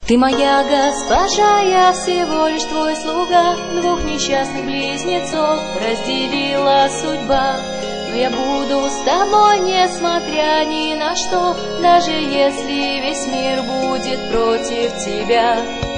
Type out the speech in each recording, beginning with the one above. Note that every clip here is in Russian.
Ты моя госпожа, я всего лишь твой слуга. Двух несчастных близнецов разделила судьба. Но я буду с тобой, несмотря ни на что, даже если весь мир будет против тебя.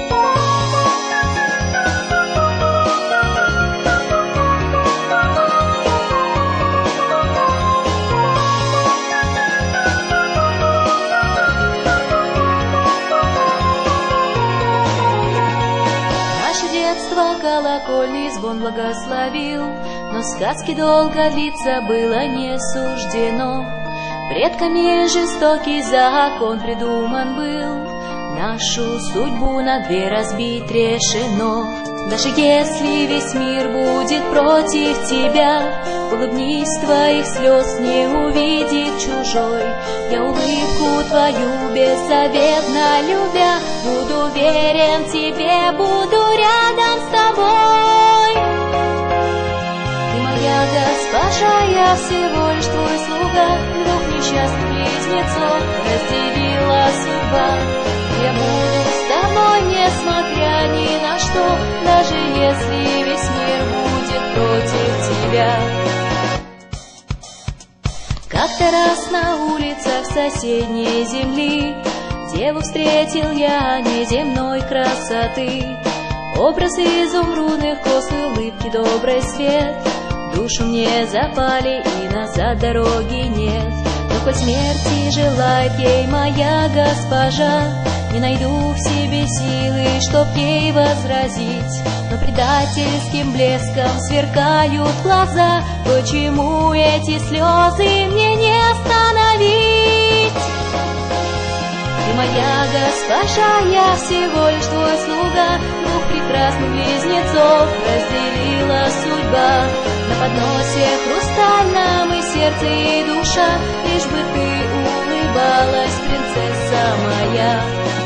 Колокольный звон благословил, но сказки долго длиться было не суждено. Предками жестокий закон придуман был, нашу судьбу на две разбить решено. Даже если весь мир будет против тебя, улыбнись, твоих слез не увидит чужой. Я улыбку твою беззаветно любя, буду верен тебе, буду рядом с тобой. Ты моя госпожа, я всего лишь твой слуга. Двух несчастных близнецов разделила судьба. Я буду с тобой, несмотря ни на что, даже если весь мир будет против тебя. Как-то раз на улицах соседней земли деву встретил я неземной красоты. Образ изумрудных кос и улыбки, добрый свет душу мне запали, и назад дороги нет. Но хоть смерти желает ей моя госпожа, не найду в себе силы, чтоб ей возразить. Но предательским блеском сверкают глаза. Почему эти слезы мне не остановить? Ты моя госпожа, я всего лишь твой слуга. Двух прекрасных близнецов разделила судьба. На подносе хрустальном и сердце, и душа, лишь бы ты улыбалась, принцесса моя.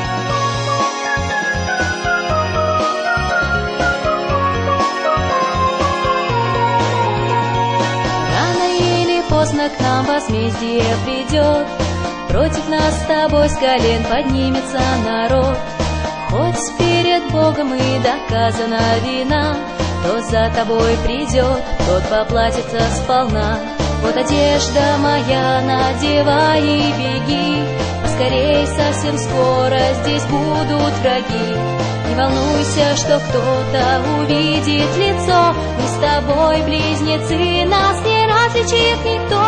Поздно к нам возмездие придет, против нас с тобой с колен поднимется народ. Хоть перед Богом и доказана вина, кто за тобой придет, тот поплатится сполна. Вот одежда моя, надевай и беги, поскорей, совсем скоро здесь будут враги. Не волнуйся, что кто-то увидит лицо, мы с тобой близнецы, нас не различит никто.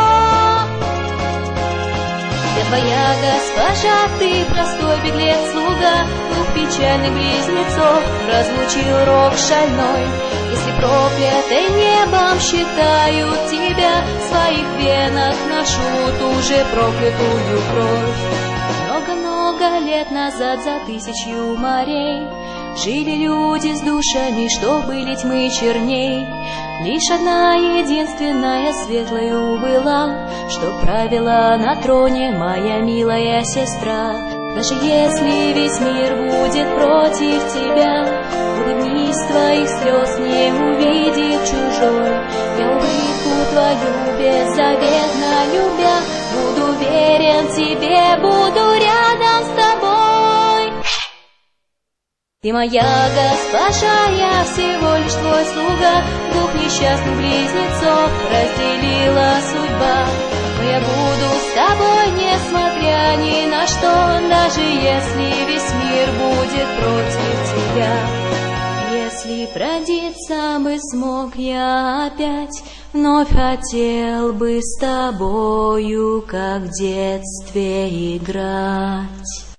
Я твоя госпожа, ты простой беглец-слуга. Двух печальных близнецов разлучил рок шальной. Если проклятой небом считают тебя, в своих венах ношу ту же проклятую кровь. Много-много лет назад, за тысячу морей, жили люди с душами, что были тьмы черней. Лишь одна единственная светлою была, что правила на троне моя милая сестра. Даже если весь мир будет против тебя, улыбнись, твоих слез не увидит чужой. Я улыбку твою беззаветно любя, буду верен тебе, буду рядом с тобой. Ты моя госпожа, я всего лишь твой слуга. Двух несчастных близнецов разделила судьба. Но я буду с тобой, несмотря ни на что, даже если весь мир будет против тебя. Если продиться бы смог я опять, вновь хотел бы с тобою, как в детстве, играть.